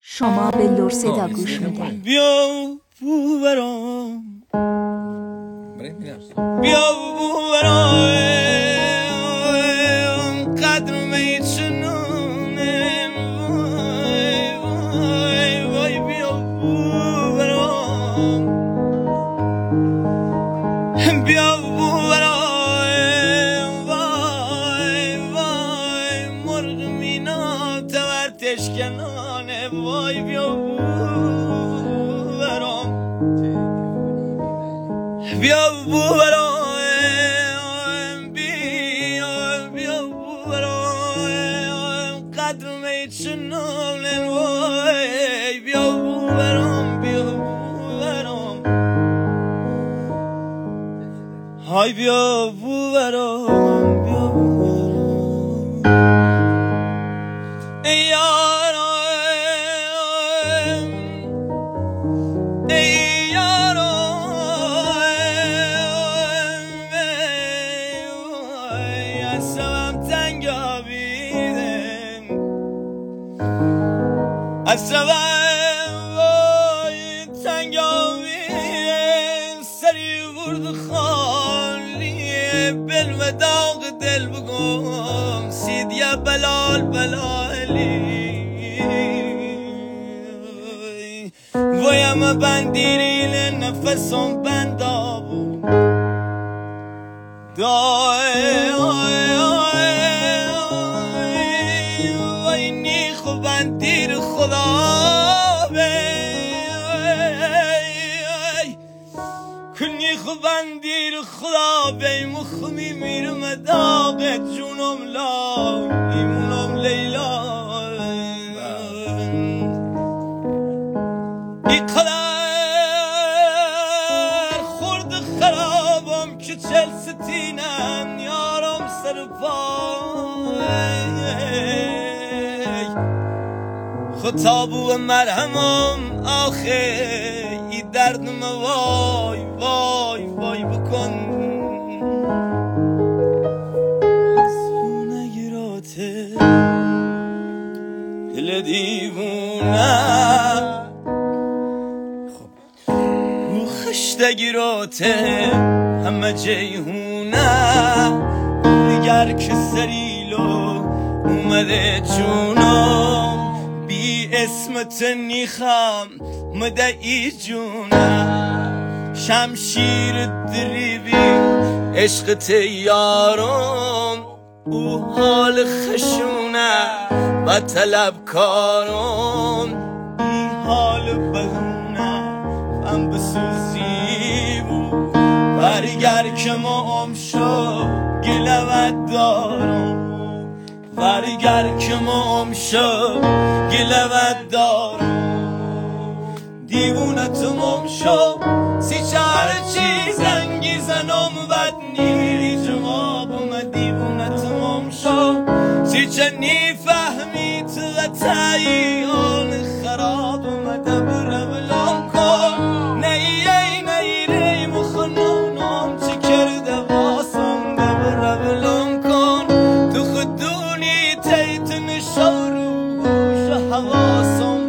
شما به لور صدا گوش میدید. بیا بو برام بیا بو برام قدر میچنونه وای وای وای بیا بو برام بیا بو برام وای وای مرغ مینا تورتش کنانه وای بیا بو برام بیا بو برام بیا بو برام قدر میچنانه وای بیا بو برام بیا بو برام های بیا بو برام بیا بو برام ای یارم ای یارم ای اصلم تنگ آبیدم اصلم وای تنگ آبیدم سری ورد خالیه بل و داغ دل بگم سیدیا بلال بلالی ویم بندیرین نفسم بندابو دای وی نیخ و بندیر خدا کنی خو بندیر خدا بی مخمی میرم داغت جونم لا ایمونم لیلا ای قدر خورد خرابم که چل ستینم یارم سر پای خطابو و مرهمم آخه ای دردم وای وای وای بکن دیوونه گیراته دل دیوونه رو خشته گیراته همه جیهونه دیگر که سریلو اومده جونم بی اسمت نیخم مدعی جونم شمشیر دریبی عشق تیارم او حال خشونه و طلبکارم ای حال بهونه فهم بسوزی بود برگر که ما شو گلوت دارم برگر که ما شو گلوت دارم دیوونه تمام شو سی چهار چی زنگی زنم بد نیری جوابم دیوونه تمام شو سی چنی فهمی تو غطایی حال خرابم دبر بلام کن نیی نیری مخنونم چی کرده واسم دبر بلام کن تو خودونی تیت نشارو شه حواسم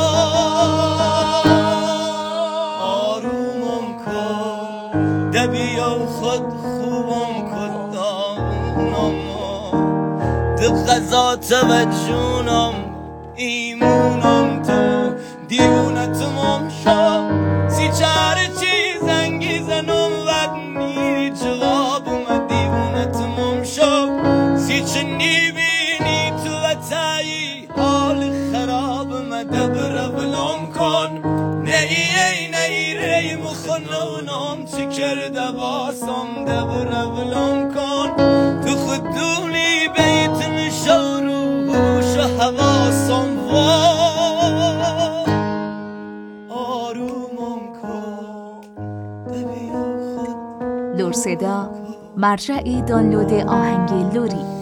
دبیا خود خوبم کدامم تو غذا توجونم ایمونم تو دیوونه تمام شو سی چهار چی زنگی زنم ود نیری جوابم دیوونه تمام شو سی چنی بینی تو وطایی حال خرابم دبر بلام کن نیی نیری مخنونم چی کرده باسم دبر بلام کن تو خودونی بیت مشارو هوش و حواسم آرومم کن لور صدا، مرجع دانلود آهنگ لوری.